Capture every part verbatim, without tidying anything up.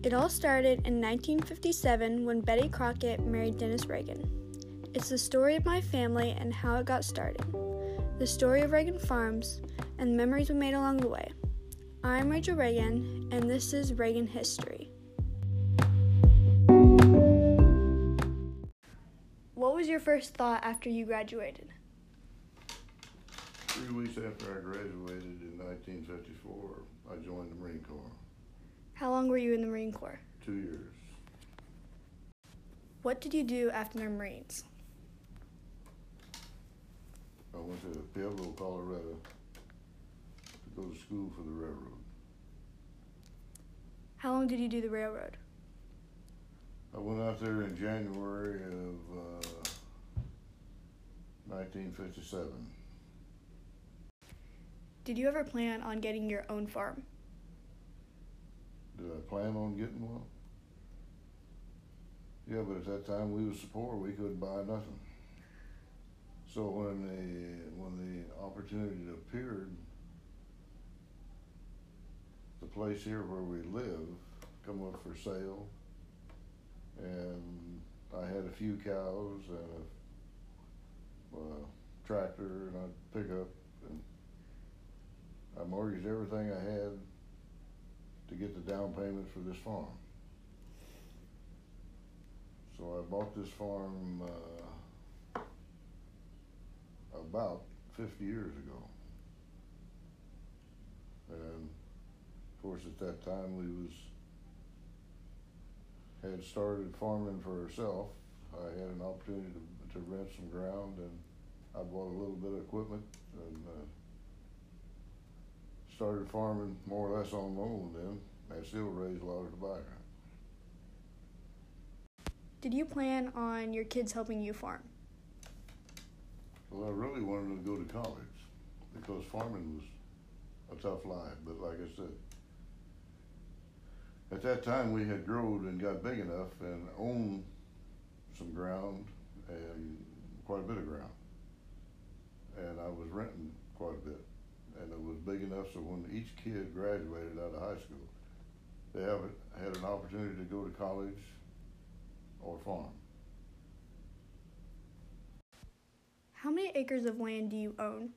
It all started in nineteen fifty-seven when Betty Crockett married Dennis Reagan. It's the story of my family and how it got started, the story of Reagan Farms, and the memories we made along the way. I'm Rachel Reagan, and this is Reagan History. What was your first thought after you graduated? Three weeks after I graduated in nineteen fifty-four, I joined the Marine Corps. How long were you in the Marine Corps? Two years. What did you do after the Marines? I went to Pueblo, Colorado to go to school for the railroad. How long did you do the railroad? I went out there in January of uh, nineteen fifty-seven. Did you ever plan on getting your own farm? Did I plan on getting one? Yeah, but at that time we was so poor we couldn't buy nothing. So when the when the opportunity appeared, the place here where we live come up for sale, and I had a few cows and a, a tractor and a pickup, and I mortgaged everything I had to get the down payment for this farm. So I bought this farm uh, about fifty years ago. And of course at that time we was had started farming for ourselves. I had an opportunity to, to rent some ground, and I bought a little bit of equipment and uh, started farming more or less on my own then. I still raised a lot of tobacco. Did you plan on your kids helping you farm? Well, I really wanted to go to college because farming was a tough life, but like I said, at that time we had grown and got big enough and owned some ground, and quite a bit of ground. And I was renting quite a bit. And it was big enough so when each kid graduated out of high school, they have, had an opportunity to go to college or farm. How many acres of land do you own?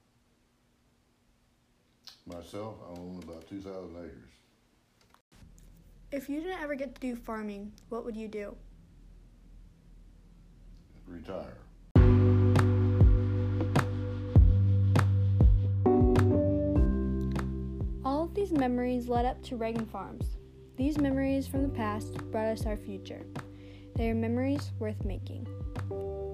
Myself, I own about two thousand acres. If you didn't ever get to do farming, what would you do? Retire. All of these memories led up to Reagan Farms. These memories from the past brought us our future. They are memories worth making.